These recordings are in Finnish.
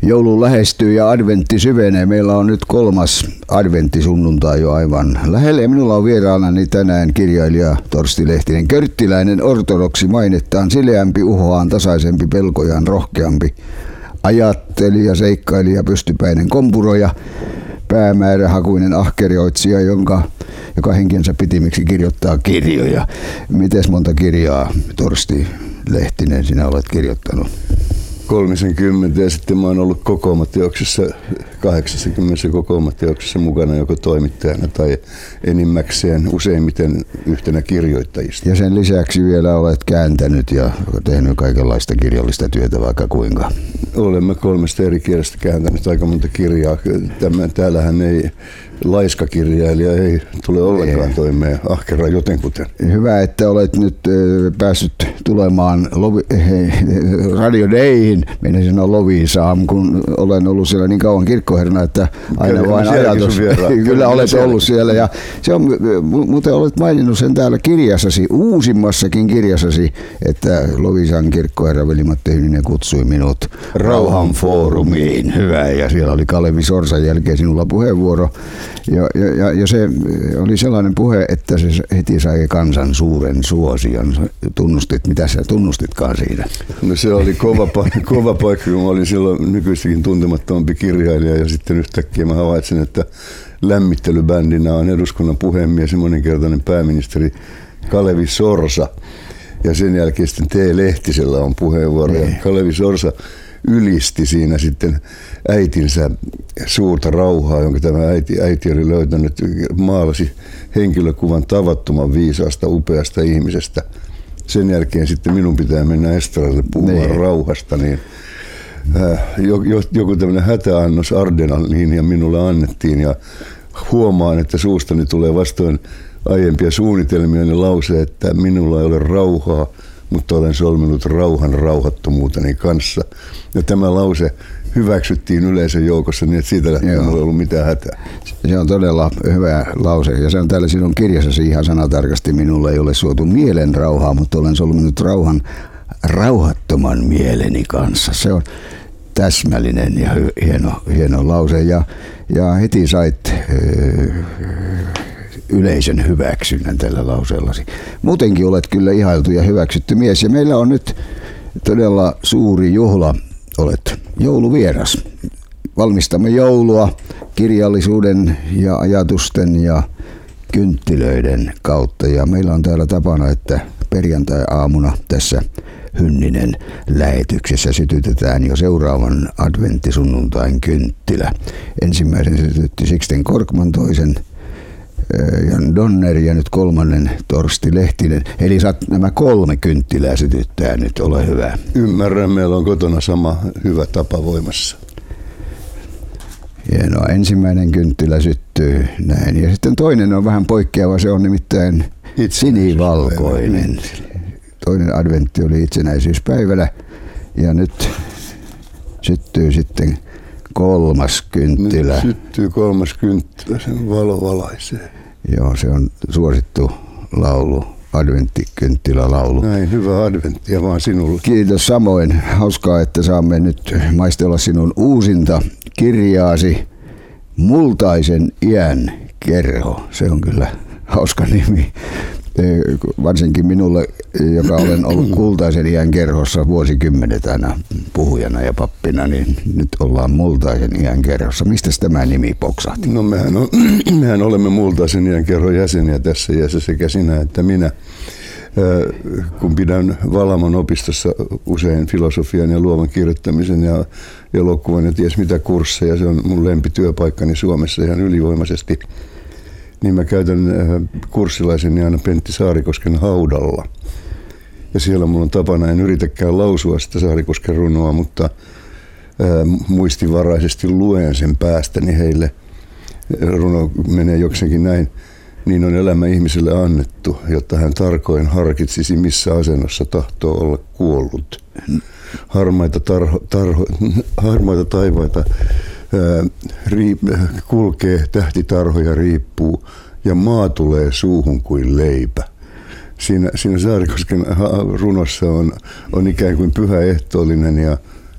Joulu lähestyy ja adventti syvenee. Meillä on nyt 3. adventtisunnuntai jo aivan lähellä. Ja minulla on vieraanani tänään kirjailija Torsti Lehtinen. Körttiläinen ortodoksi mainettaan, sileämpi, uhoaan tasaisempi, pelkojaan rohkeampi. Ajattelija, seikkailija, pystypäinen kompuroja, päämäärähakuinen ahkerioitsija, joka henkensä pitimiksi kirjoittaa kirjoja. Mites monta kirjaa, Torsti Lehtinen, sinä olet kirjoittanut? 30 ja sitten mä oon ollut kokoomateoksessa, 80 kokoomateoksessa mukana joko toimittajana tai enimmäkseen useimmiten yhtenä kirjoittajista. Ja sen lisäksi vielä olet kääntänyt ja tehnyt kaikenlaista kirjallista työtä vaikka kuinka. Olemme 3 eri kielestä kääntänyt aika monta kirjaa. Täällähän ei laiskakirjailija ei tule ollenkaan toimeen ahkera jotenkuten. Hyvä, että olet nyt päässyt tulemaan Radio Dayhin, minä sanoa Loviisaan, kun olen ollut siellä niin kauan kirkkoherrana, että aina vain ajatus. Kyllä olet ollut siellä ja se on, muuten olet maininnut sen täällä kirjassasi, uusimmassakin kirjassasi, että Loviisan kirkkoherra Veli-Matti Hyninen kutsui minut Rauhanfoorumiin. Hyvä, ja siellä oli Kalevi Sorsan jälkeen sinulla puheenvuoro. Ja se oli sellainen puhe, että se heti sai kansan suuren suosion. Tunnustit, mitä sä tunnustitkaan siinä? No se oli kova paikka, kun mä olin silloin nykyistäkin tuntemattomampi kirjailija ja sitten yhtäkkiä mä havaitsin, että lämmittelybändinä on eduskunnan puhemies ja moninkertainen pääministeri Kalevi Sorsa. Ja sen jälkeen sitten T. Lehtisellä on puheenvuoro. Ja Kalevi Sorsa ylisti siinä sitten äitinsä suurta rauhaa, jonka tämä äiti oli löytänyt, maalasi henkilökuvan tavattoman viisaasta, upeasta ihmisestä. Sen jälkeen sitten minun pitää mennä estradille puhumaan rauhasta, niin joku tämmöinen hätäannos Ardenaliin minulle annettiin ja huomaan, että suustani tulee vastoin aiempia suunnitelmia ne lause, että minulla ei ole rauhaa, mutta olen solminut rauhan rauhattomuuteni kanssa. Ja tämä lause hyväksyttiin yleisön joukossa niin, että siitä lähtien ei ollut mitään hätää. Se on todella hyvä lause ja se on täällä sinun kirjassasi ihan sanatarkasti. Minulle ei ole suotu mielen rauhaa, mutta olen solminut rauhan rauhattoman mieleni kanssa. Se on täsmällinen ja hieno lause ja heti sait yleisön hyväksynnän tällä lauseellasi. Muutenkin olet kyllä ihailtu ja hyväksytty mies ja meillä on nyt todella suuri juhla. Olet jouluvieras. Valmistamme joulua kirjallisuuden ja ajatusten ja kynttilöiden kautta ja meillä on täällä tapana, että perjantai-aamuna tässä Hynninen lähetyksessä sytytetään jo seuraavan adventtisunnuntain kynttilä. Ensimmäisen sytytti Sixten Korkman, toisen Jan Donner ja nyt 3. Torsti Lehtinen. Eli saat nämä 3 kynttilää sytyttää nyt, ole hyvä. Ymmärrän, meillä on kotona sama hyvä tapa voimassa. Hienoa, ensimmäinen kynttilä syttyy näin. Ja sitten toinen on vähän poikkeava, se on nimittäin sinivalkoinen. Toinen adventti oli itsenäisyyspäivänä ja nyt syttyy sitten 3. kynttilä. Nyt syttyy 3. kynttilä, sen valo valaisee. Joo, se on suosittu laulu, adventtikynttilälaulu. Näin, hyvää adventtia vaan sinulle. Kiitos samoin. Hauskaa, että saamme nyt maistella sinun uusinta kirjaasi Multaisen iän kerho. Se on kyllä hauska nimi. Varsinkin minulle, joka olen ollut Kultaisen iän kerhossa vuosikymmenet aina puhujana ja pappina, niin nyt ollaan Multaisen iän kerhossa. Mistä tämä nimi poksahti? No mehän olemme Multaisen iän kerhon jäseniä tässä iässä sekä sinä että minä. Kun pidän Valamon opistossa usein filosofian ja luovan kirjoittamisen ja elokuvan ja ties mitä kursseja, se on mun lempityöpaikkani Suomessa ihan ylivoimaisesti, niin mä käytän kurssilaiseni aina Pentti Saarikosken haudalla. Ja siellä mulla on tapana, en yritäkään lausua sitä Saarikosken runoa, mutta muistivaraisesti luen sen päästäni heille. Runo menee jokseenkin näin. Niin on elämä ihmiselle annettu, jotta hän tarkoin harkitsisi, missä asennossa tahtoo olla kuollut. Harmaita taivaita kulkee, tähtitarhoja riippuu ja maa tulee suuhun kuin leipä. Siinä Saarikosken runossa on ikään kuin pyhä ehtoollinen ja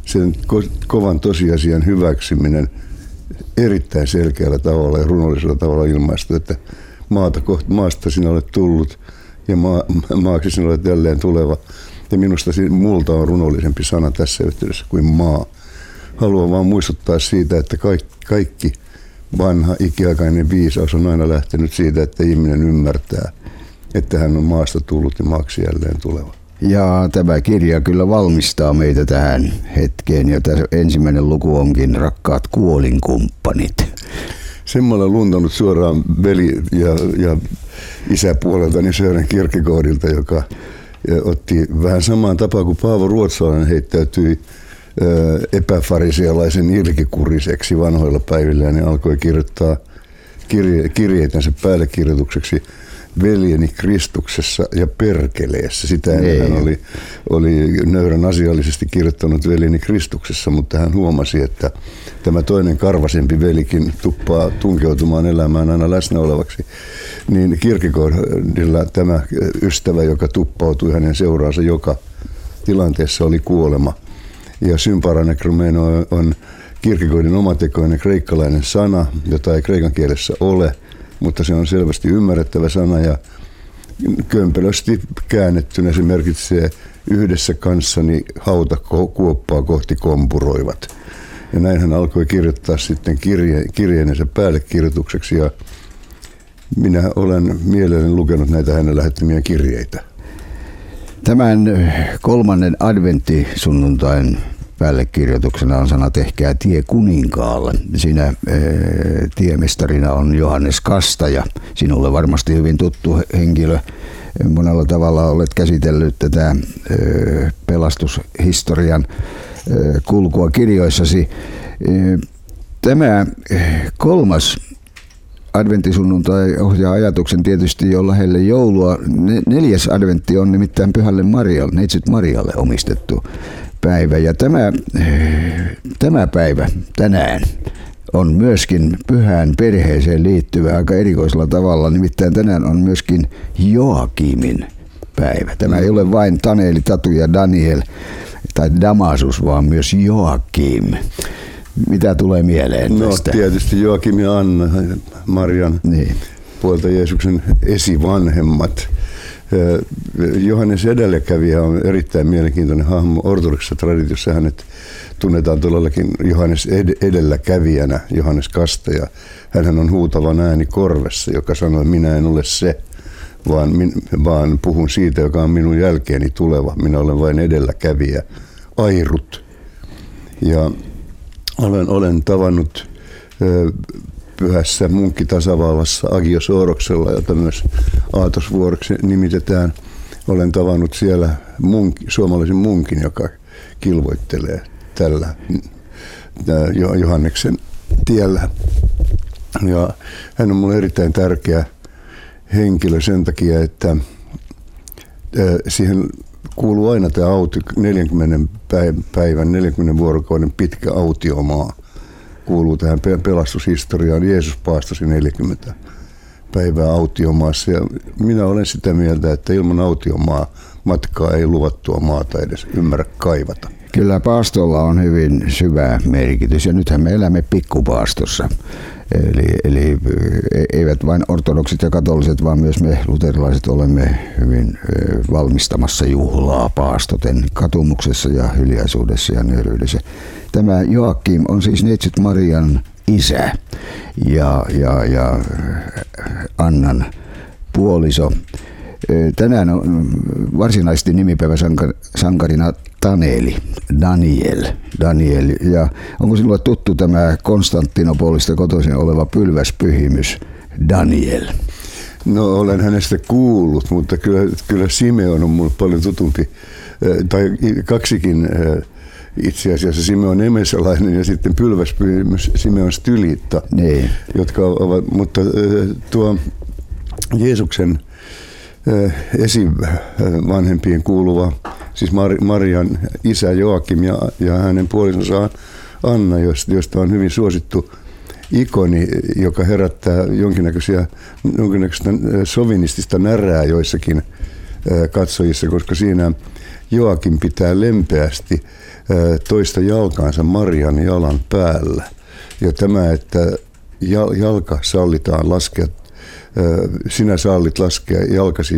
sen kovan tosiasian hyväksyminen erittäin selkeällä tavalla ja runollisella tavalla ilmaistu, että maasta sinä olet tullut ja maaksi sinä olet jälleen tuleva. Ja minusta multa on runollisempi sana tässä yhteydessä kuin maa. Haluan vaan muistuttaa siitä, että kaikki vanha ikiaikainen viisaus on aina lähtenyt siitä, että ihminen ymmärtää, että hän on maasta tullut ja maaksi jälleen tuleva. Ja tämä kirja kyllä valmistaa meitä tähän hetkeen, ja tässä ensimmäinen luku onkin Rakkaat kuolinkumppanit. Sen mä olen luntannut suoraan veli- ja isäpuoleltani Sören Kierkegaardilta, joka otti vähän samaan tapaan kuin Paavo Ruotsalainen heittäytyi epäfarisialaisen ilkikuriseksi vanhoilla päivillä, niin alkoi kirjoittaa kirjeitänsä päällekirjoitukseksi Veljeni Kristuksessa ja perkeleessä. Sitä hän oli nöyrän asiallisesti kirjoittanut Veljeni Kristuksessa, mutta hän huomasi, että tämä toinen karvasempi velikin tuppaa tunkeutumaan elämään aina läsnä olevaksi. Niin Kierkegaardilla tämä ystävä, joka tuppautui hänen seuraansa joka tilanteessa, oli kuolema. Ja symparanekromeeno on Kierkegaardin omatekoinen kreikkalainen sana, jota ei kreikan kielessä ole, mutta se on selvästi ymmärrettävä sana ja kömpelösti käännettynä se merkitsee yhdessä kanssani hautakuoppaa kohti kompuroivat. Ja näin hän alkoi kirjoittaa sitten kirjeensä päällekirjoitukseksi ja minä olen mielelläni lukenut näitä hänen lähettämiä kirjeitä. Tämän 3. adventtisunnuntain päällekirjoituksena on sana Tehkää tie kuninkaalle. Siinä tiemestarina on Johannes Kastaja. Sinulle varmasti hyvin tuttu henkilö. Monella tavalla olet käsitellyt tätä pelastushistorian kulkua kirjoissasi. Tämä 3. adventtisunnuntai ohjaa ajatuksen tietysti jo lähelle joulua. 4. adventti on nimittäin Pyhälle Marialle, Neitsyt Marialle omistettu päivä. Ja tämä päivä tänään on myöskin pyhään perheeseen liittyvä aika erikoisella tavalla. Nimittäin tänään on myöskin Joakimin päivä. Tämä ei ole vain Taneli, Tatu ja Daniel tai Damasus, vaan myös Joakim. Mitä tulee mieleen tästä? No tietysti Joakim ja Anna, Marian puolta Jeesuksen esivanhemmat. Johannes edelläkävijä on erittäin mielenkiintoinen hahmo. Ortodoksisessa traditiossa hänet tunnetaan todellakin Johannes edelläkävijänä, Johannes Kastaja. Hänhän on huutavan ääni korvessa, joka sanoo, että minä en ole se, vaan puhun siitä, joka on minun jälkeeni tuleva. Minä olen vain edelläkävijä, airut. Ja olen tavannut pyhässä munkkitasavallassa Agios Oroksella, jota myös Aatosvuoroksi nimitetään. Olen tavannut siellä suomalaisen munkin, joka kilvoittelee tällä Johanneksen tiellä. Ja hän on minulle erittäin tärkeä henkilö sen takia, että siihen kuuluu aina tämä 40 päivän, 40 vuorokauden pitkä autiomaa. Kuuluu tähän pelastushistoriaan. Jeesus paastosi 40 päivää autiomaassa. Ja minä olen sitä mieltä, että ilman autiomaa matkaa ei luvattua maata edes ymmärrä kaivata. Kyllä paastolla on hyvin syvä merkitys ja nythän me elämme pikkupaastossa. Eli eivät vain ortodoksit ja katoliset, vaan myös me luterilaiset olemme hyvin valmistamassa juhlaa paastoten katumuksessa ja hiljaisuudessa ja nöyryydessä. Tämä Joakim on siis Neitsyt Marian isä ja Annan puoliso. Tänään on varsinaisesti nimipäiväsankarina Taneli, Daniel. Ja onko sinulle tuttu tämä Konstantinopolista kotoisin oleva pylväspyhimys Daniel? No olen hänestä kuullut, mutta kyllä Simeon on minulle paljon tutumpi, tai kaksikin itse asiassa Simeon Emesalainen ja sitten pylväspyhimys Simeon Stylitta, jotka ovat, mutta tuo Jeesuksen esivanhempien kuuluva, siis Marian isä Joakim ja hänen puolisonsa Anna, josta on hyvin suosittu ikoni, joka herättää jonkinnäköistä sovinistista närää joissakin katsojissa, koska siinä Joakim pitää lempeästi toista jalkaansa Marian jalan päällä. Ja tämä, että jalka sallitaan laskea, sinä sallit laskea jalkasi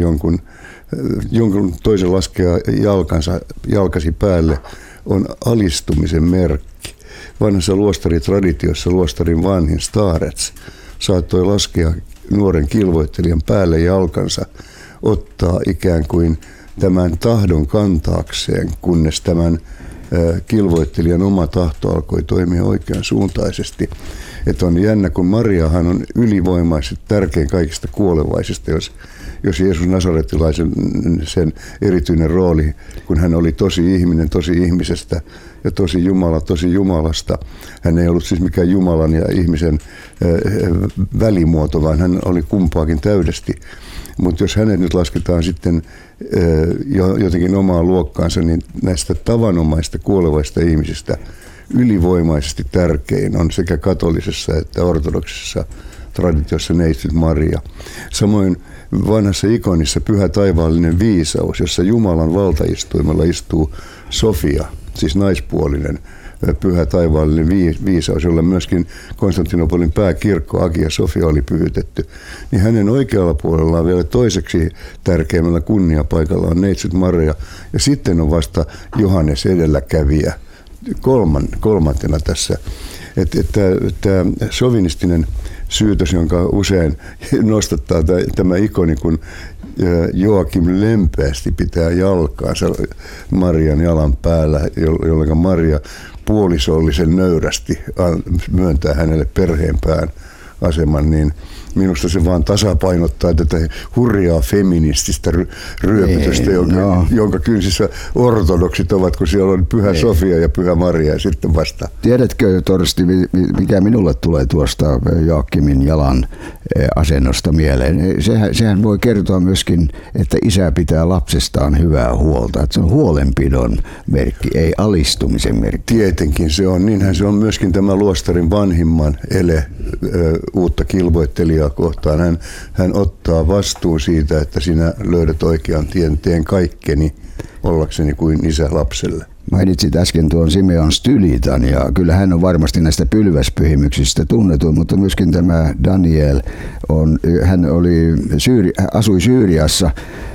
jonkun toisen laskea jalkasi päälle, on alistumisen merkki. Vanhassa luostaritraditiossa luostarin vanhin starets saattoi laskea nuoren kilvoittelijan päälle jalkansa, ottaa ikään kuin tämän tahdon kantaakseen, kunnes tämän kilvoittelijan oma tahto alkoi toimia oikean suuntaisesti. Että on jännä, kun Mariahan on ylivoimaisesti tärkein kaikista kuolevaisista, jos Jeesus Nasaretilaisen sen erityinen rooli, kun hän oli tosi ihminen tosi ihmisestä ja tosi Jumala tosi Jumalasta. Hän ei ollut siis mikään Jumalan ja ihmisen välimuoto, vaan hän oli kumpaakin täydesti. Mutta jos hänet nyt lasketaan sitten jotenkin omaan luokkaansa, niin näistä tavanomaista kuolevaista ihmisistä ylivoimaisesti tärkein on sekä katolisessa että ortodoksisessa traditiossa neitsyt Maria. Samoin vanhassa ikonissa pyhä taivaallinen viisaus, jossa Jumalan valtaistuimella istuu Sofia, siis naispuolinen pyhä taivaallinen viisaus, jolla myöskin Konstantinopolin pääkirkko Hagia Sophia oli pyhitetty, niin hänen oikealla puolellaan vielä toiseksi tärkeimmällä kunniapaikalla on neitsyt Maria, ja sitten on vasta Johannes edelläkävijä kolmantena tässä. Tämä sovinistinen syytös, jonka usein nostattaa tämä ikoni, kun Joakim lempeästi pitää jalkaansa Marian jalan päällä, jolloin Maria puolisollisen nöyrästi myöntää hänelle perheenpään aseman, niin minusta se vaan tasapainottaa tätä hurjaa feminististä ryöpytystä, jonka kynsissä ortodoksit ovat, kun siellä on pyhä Sofia ja pyhä Maria ja sitten vasta. Tiedätkö, Torsti, mikä minulle tulee tuosta Joakimin jalan asennosta mieleen? Sehän voi kertoa myöskin, että isä pitää lapsestaan hyvää huolta. Että se on huolenpidon merkki, ei alistumisen merkki. Tietenkin se on. Niinhän se on myöskin tämä luostarin vanhimman ele uutta kilvoittelijaa kohtaan. Hän ottaa vastuun siitä, että sinä löydät oikean tien, teen kaikkeni ollakseni kuin isä lapselle. Mainitsit äsken tuon Simeon Stylitan, ja kyllä hän on varmasti näistä pylväspyhimyksistä tunnettu, mutta myöskin tämä Daniel, hän asui Syyriassa.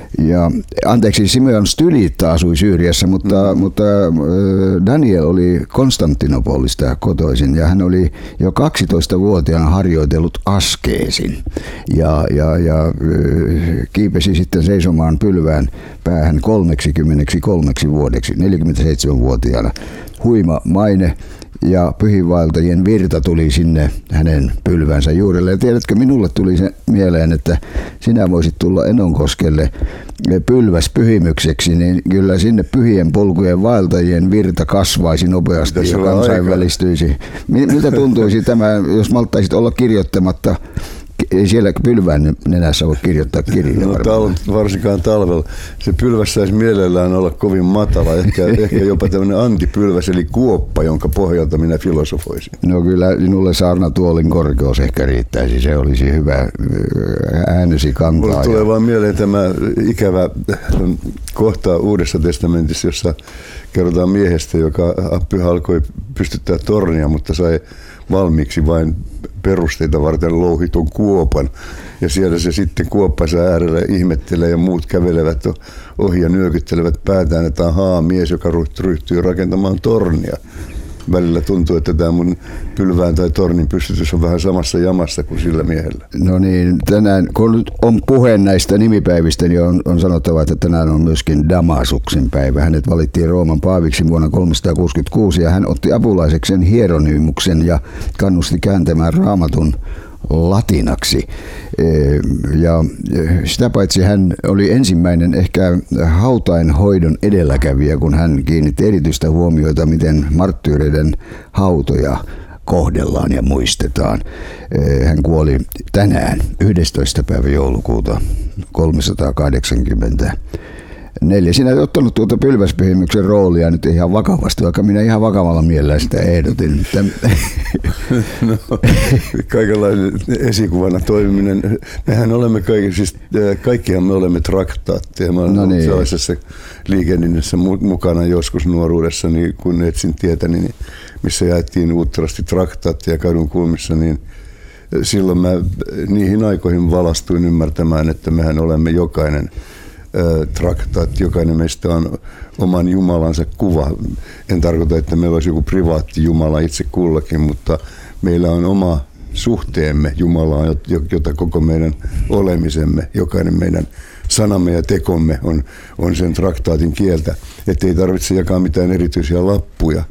Simeon Stylita asui Syyriassa, mutta Daniel oli Konstantinopolista kotoisin, ja hän oli jo 12-vuotiaana harjoitellut askeesin ja kiipesi sitten seisomaan pylvään päähän 33 vuodeksi, 47-vuotiaana. Huima maine. Ja pyhiinvaeltajien virta tuli sinne hänen pylvänsä juurelle. Ja tiedätkö, minulle tuli se mieleen, että sinä voisit tulla Enonkoskelle pylväspyhimykseksi, niin kyllä sinne pyhien polkujen vaeltajien virta kasvaisi nopeasti ja kansainvälistyisi. Miltä tuntuisi tämä, jos malttaisit olla kirjoittamatta? Ei siellä pylvään nenässä voi kirjoittaa kirjaa. Varsinkaan talvella. Se pylväs saisi mielellään olla kovin matala, ehkä jopa tämmöinen antipylväs, eli kuoppa, jonka pohjalta minä filosofoisin. No kyllä minulle saarnatuolin korkeus ehkä riittäisi, se olisi hyvä äänesi kantaa. Mulle tulee vaan mieleen tämä ikävä kohta Uudessa testamentissa, jossa kerrotaan miehestä, joka pyhä alkoi pystyttää tornia, mutta sai valmiiksi vain perusteita varten louhitun kuopan. Ja siellä se sitten kuoppansa äärellä ihmettelee ja muut kävelevät ohi ja nyökyttelevät päätään, että on mies, joka ryhtyy rakentamaan tornia. Välillä tuntuu, että tämä mun pylvään tai tornin pystytys on vähän samassa jamassa kuin sillä miehellä. No niin, tänään kun on puhe näistä nimipäivistä, niin on sanottava, että tänään on myöskin Damasuksen päivä. Hänet valittiin Rooman paaviksi vuonna 366 ja hän otti apulaisekseen Hieronymuksen ja kannusti kääntämään Raamatun latinaksi. Ja sitä paitsi hän oli ensimmäinen ehkä hautainhoidon edelläkävijä, kun hän kiinnitti erityistä huomiota, miten marttyyreiden hautoja kohdellaan ja muistetaan. Hän kuoli tänään 11. päivä joulukuuta 380 4. Sinä et ottanut tuota pylväspyhimyksen roolia nyt ihan vakavasti, vaikka minä ihan vakavalla mielellä sitä ehdotin. No, kaikenlainen esikuvana toimiminen. Mehän olemme kaikkihan me olemme traktaatteja. Mä olen sellaisessa liikennessä mukana joskus nuoruudessa, niin kun etsin tietäni, niin missä jaettiin uutterasti traktaatteja kadun kulmissa, niin silloin mä niihin aikoihin valastuin ymmärtämään, että mehän olemme jokainen traktaatti, jokainen meistä on oman Jumalansa kuva. En tarkoita, että meillä olisi joku privaatti Jumala itse kullakin, mutta meillä on oma suhteemme Jumalaan, jota koko meidän olemisemme, jokainen meidän sanamme ja tekomme on sen traktaatin kieltä, ettei tarvitse jakaa mitään erityisiä lappuja.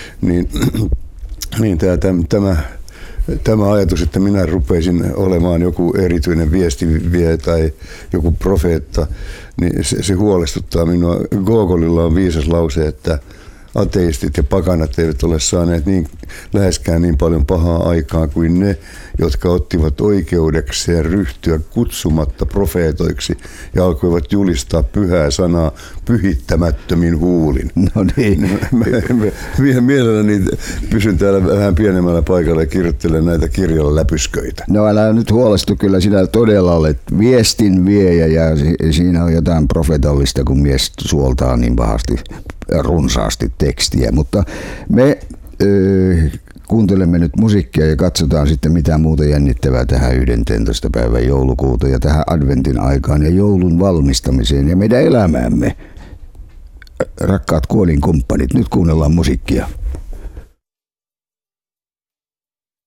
Niin tämä ajatus, että minä rupeisin olemaan joku erityinen viestinviejä tai joku profeetta, niin se huolestuttaa minua. Gogolilla on viisas lause, että ateistit ja pakanat eivät ole saaneet läheskään niin paljon pahaa aikaa kuin ne, jotka ottivat oikeudekseen ryhtyä kutsumatta profeetoiksi ja alkoivat julistaa pyhää sanaa pyhittämättömin huulin. No niin. Mielelläni pysyn täällä vähän pienemmällä paikalla ja kirjoittelen näitä kirjalla läpysköitä. No älä nyt huolestu, kyllä sinä todella olet viestin viejä ja siinä on jotain profetallista, kun mies suoltaa niin pahasti runsaasti tekstiä, mutta me kuuntelemme nyt musiikkia ja katsotaan sitten mitä muuta jännittävää tähän 11. päivän joulukuuta ja tähän adventin aikaan ja joulun valmistamiseen ja meidän elämäämme. Rakkaat kuolinkumppanit, nyt kuunnellaan musiikkia.